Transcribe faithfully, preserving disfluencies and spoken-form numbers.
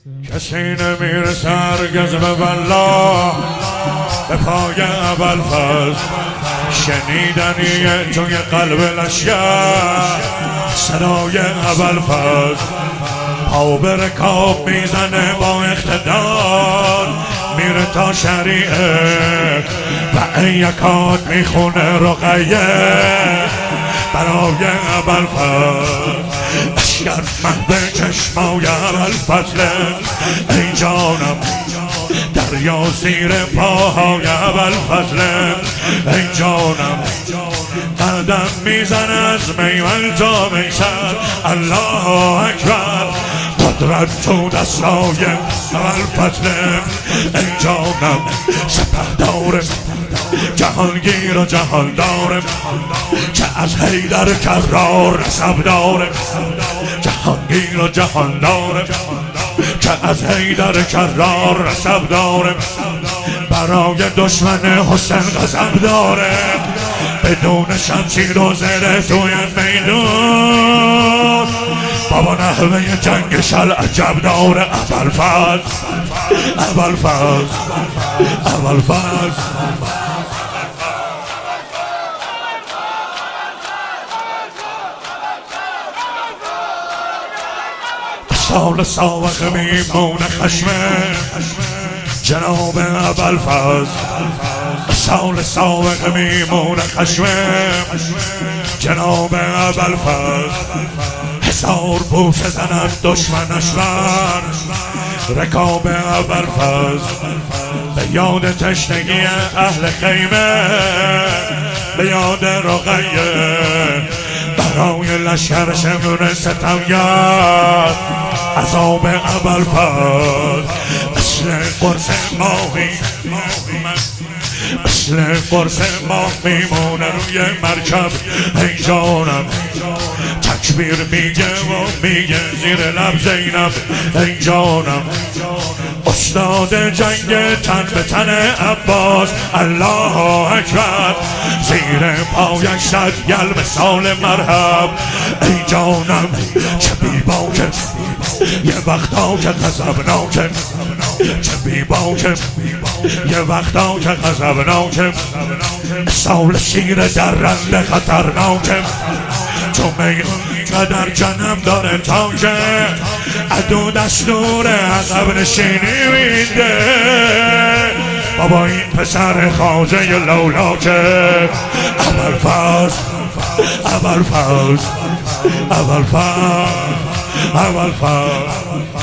کسی نمیرسه هرگز به والله به پای ابوالفضل، شنیدنیه توی قلب لشگر صدای ابوالفضل، پا به رکاب میزنه با اقتدار، میره تا شریعه و یکات میخونه رقیه برای ابوالفضل. اشکر محو چشمای ابوالفضل، ای جانم دریا زیر پاهای ابوالفضل، ای جانم قدم میزن از میمن تا میسر، الله اکبر قدرت تو دستای ابوالفضل، ای جانم سپهدار جهانگیر و جهاندارم که از حیدر کرار نسب دارم، جهانگیر و جهاندارم که از حیدر کرار نسب دارم، برای دشمن حسین غضب دارم، بدون شمشیر و زره توی میدون بابا نحوه جنگش العجب داره. ابوالفضل ابوالفضل ابوالفضل سال ساوق میمون خشمه جناب ابوالفضل، سال ساوق میمون خشمه جناب ابوالفضل، هزار بوسه زند دشمنش بر رکاب ابوالفضل، به یاد تشنگی اهل خیمه، به یاد رقیه برای لشکر شمر ستمگر، عذاب ابوالفضل مثل قرص ماهی، مثل قرص ماه میمونه روی مرکب، ای جانم تکبیر میگه و میگه زیر لب زینب، ای جانم استاد جنگ تن به تن عباس، الله اکبر زیر پایش صد گلم سال مرحب، ای جانم چه بی باکم یه وقتا که غضبناکم، چه بی باکم یه وقتا که غضبناکم، سال شیر درنده خطرناکم، تو میون قدر جنم داره تا که عدو دستور عقب نشینی میده، بابا این پسر خواجه لولاکه. ابوالفضل ابوالفضل ابوالفضل ابوالفضل